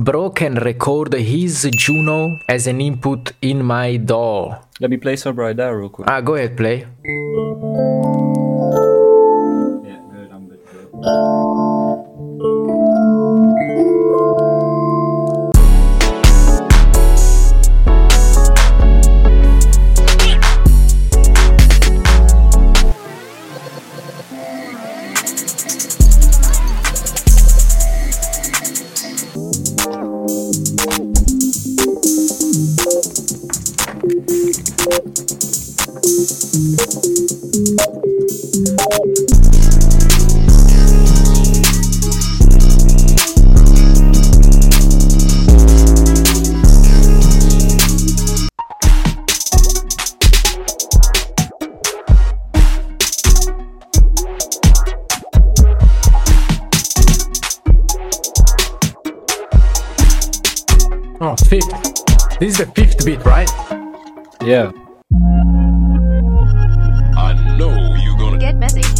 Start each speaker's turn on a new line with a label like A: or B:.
A: bro can record his Juno as an input in my DAW.
B: Let me play Sober I Die real quick.
A: Go ahead, play.
B: Yeah, good, I'm good.
A: Oh, fifth. This is the fifth beat, right?
B: Yeah.
C: I know you're gonna
D: get messy.